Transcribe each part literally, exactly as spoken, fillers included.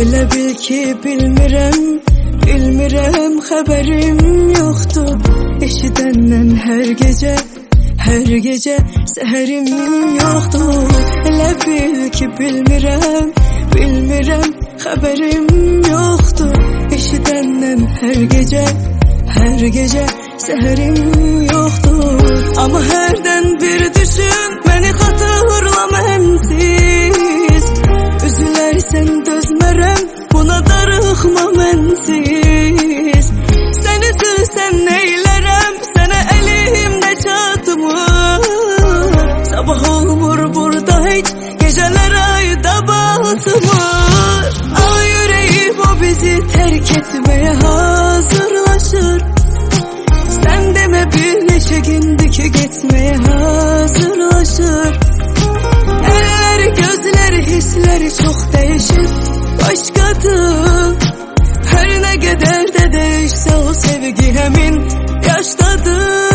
Elə bil ki bilmirəm, bilmirəm, xəbərim yoxdur. Eşidəndən hər gecə, hər gecə səhərim yoxdur. Elə bil ki bilmirəm, bilmirəm, xəbərim yoxdur. Eşidəndən hər gecə, hər gecə səhərim yoxdur. Amma hərdən bir düşün, məni xatırla mənsiz. Üzülərsən dözmərəm, buna darıxma mənsiz. Sən üzülsən neylərəm, sənə əlimdə çatmır. Sabah olmur burada heç, gecələr ayda batmır. Ay yüreğim o bizi terk etmeye hazırlaşır. Sen deme bir neçə gündür ki getmeye hazırlaşır. Eller, gözler, hisler çok değişir, başkadır. Her ne kadar da değişse o sevgi hemin yaştadır.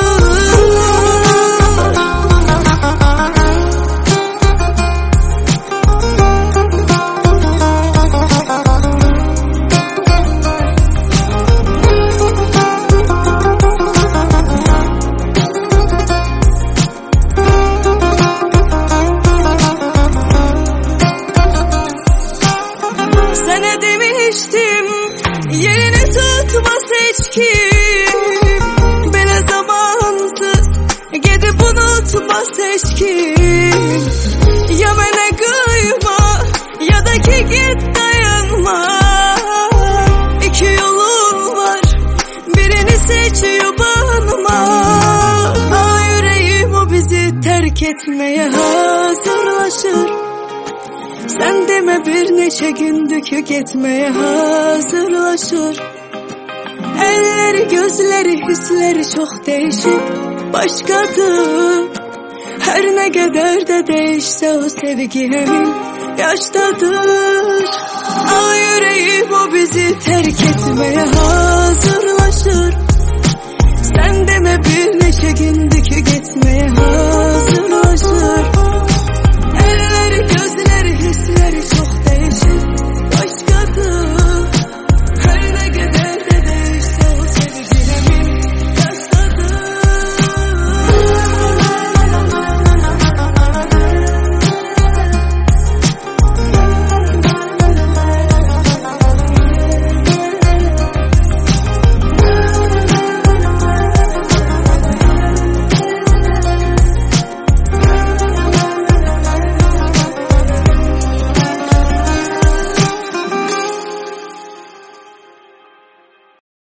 Sana demiştim, yerini tutmaz hiç kim. Böyle zamansız gidip unutmaz hiç kim. Ya bana kıyma ya da ki git dayanma. İki yolun var, birini seç yubanma. Ay yüreğim o bizi terk etmeye hazırlaşır. Sen deme bir neçə gündür ki getmeye hazırlaşır. Elleri, gözleri, hisleri çok değişik, başkadır. Her ne kadar da değişse o sevgi hemin yaştadır. Ay yüreğim o bizi terk etmeye hazırlaşır. Sen deme bir neçə gündür ki getmeye hazırlaşır.